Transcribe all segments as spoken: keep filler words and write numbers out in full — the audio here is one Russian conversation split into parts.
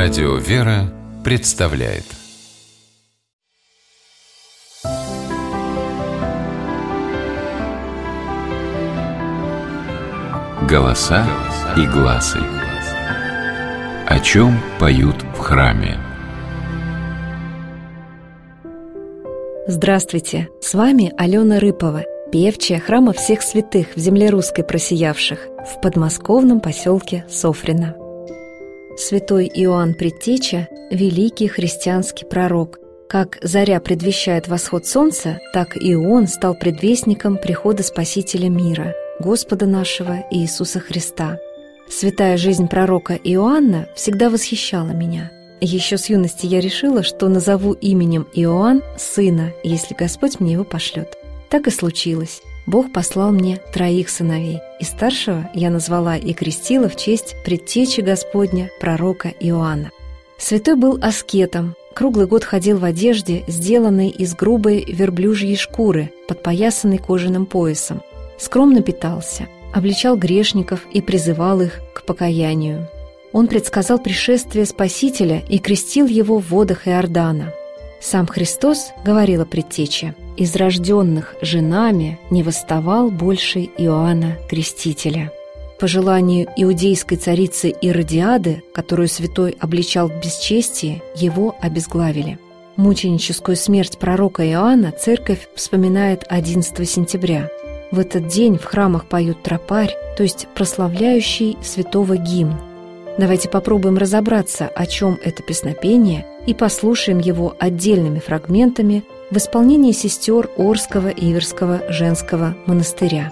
Радио «Вера» представляет «Голоса и гласы». О чем поют в храме? Здравствуйте! С вами Алена Рыпова, певчая храма всех святых в земле русской просиявших в подмосковном поселке Софрино. Святой Иоанн Предтеча – великий христианский пророк. Как заря предвещает восход солнца, так и он стал предвестником прихода Спасителя мира, Господа нашего Иисуса Христа. Святая жизнь пророка Иоанна всегда восхищала меня. Еще с юности я решила, что назову именем Иоанн сына, если Господь мне его пошлет. Так и случилось. Бог послал мне троих сыновей, и старшего я назвала и крестила в честь предтечи Господня, пророка Иоанна. Святой был аскетом, круглый год ходил в одежде, сделанной из грубой верблюжьей шкуры, подпоясанной кожаным поясом, скромно питался, обличал грешников и призывал их к покаянию. Он предсказал пришествие Спасителя и крестил его в водах Иордана. Сам Христос, говорила предтеча, из рожденных женами не восставал больше Иоанна Крестителя. По желанию иудейской царицы Иродиады, которую святой обличал в бесчестии, его обезглавили. Мученическую смерть пророка Иоанна церковь вспоминает одиннадцатого сентября. В этот день в храмах поют тропарь, то есть прославляющий святого гимн. Давайте попробуем разобраться, о чем это песнопение, и послушаем его отдельными фрагментами в исполнении сестер Орского Иверского женского монастыря.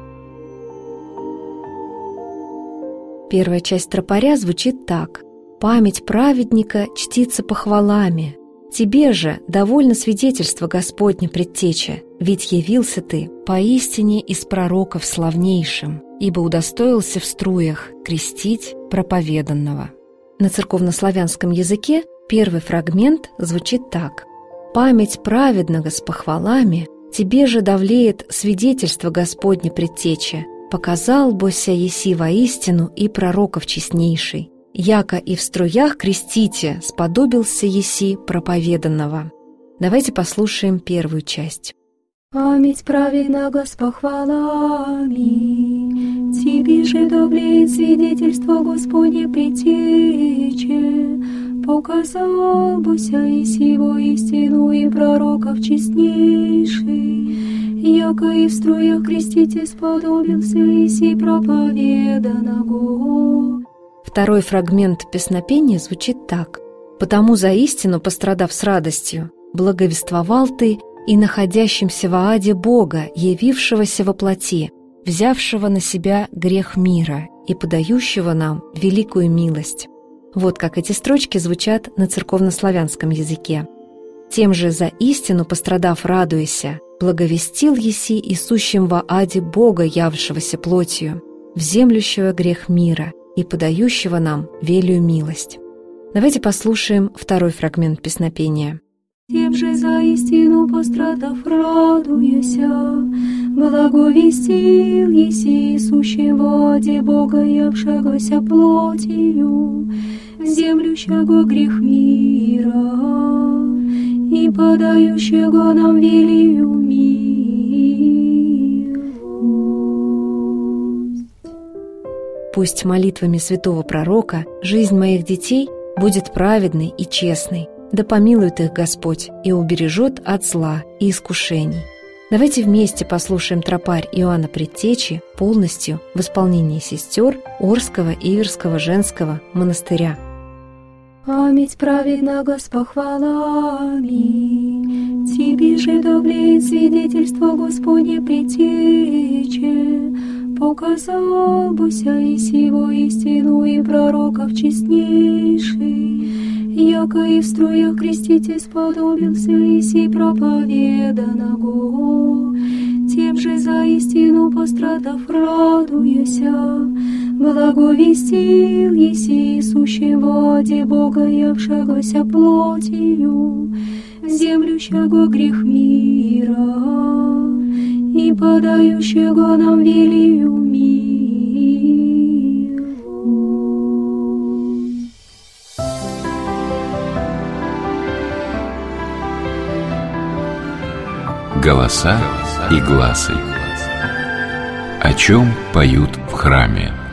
Первая часть тропаря звучит так: «Память праведника чтится похвалами. Тебе же довольно свидетельство Господне, предтеча, ведь явился ты поистине из пророков славнейшим, ибо удостоился в струях крестить проповеданного». На церковнославянском языке первый фрагмент звучит так: «Память праведного с похвалами, тебе же давлеет свидетельство Господне, предтеча, показал бося еси воистину и пророков честнейший, яко и в струях крестите сподобился еси проповеданного». Давайте послушаем первую часть. Память праведного с похвалами, тебе же давлеет свидетельство Господне, предтече, показал бося еси воистину и пророков честнейший, яко и в струях крестите сподобился еси проповеданного. Второй фрагмент песнопения звучит так: «Потому за истину, пострадав с радостью, благовествовал ты и находящимся в Ааде Бога, явившегося во плоти, взявшего на себя грех мира и подающего нам великую милость». Вот как эти строчки звучат на церковнославянском языке. «Тем же за истину, пострадав, радуйся, благовестил еси и сущим во Ааде Бога, явшегося плотью, вземлющего грех мира и подающего нам велию милость». Давайте послушаем второй фрагмент песнопения. «Тем же за истину пострадав, радуйся, благовестил еси сущим во Ааде Бога, явшегося плотью, вземлющего грех мира и подающего нам велию милость». Пусть молитвами святого пророка жизнь моих детей будет праведной и честной. Да помилует их Господь и убережет от зла и искушений. Давайте вместе послушаем тропарь Иоанна Предтечи полностью в исполнении сестер Орского Иверского женского монастыря. Память праведного с похвалами, тебе же давлеет свидетельство Господне, предтече, показал бося еси воистину и пророков честнейший, яко и в струях крестите сподобился еси проповеданного. Тем же за истину пострадав, радуйся, благовестил еси сущим во Ааде Бога, явшегося плотью, вземлющего грех мира и подающего нам велию милость. Голоса и гласы. О чем поют в храме.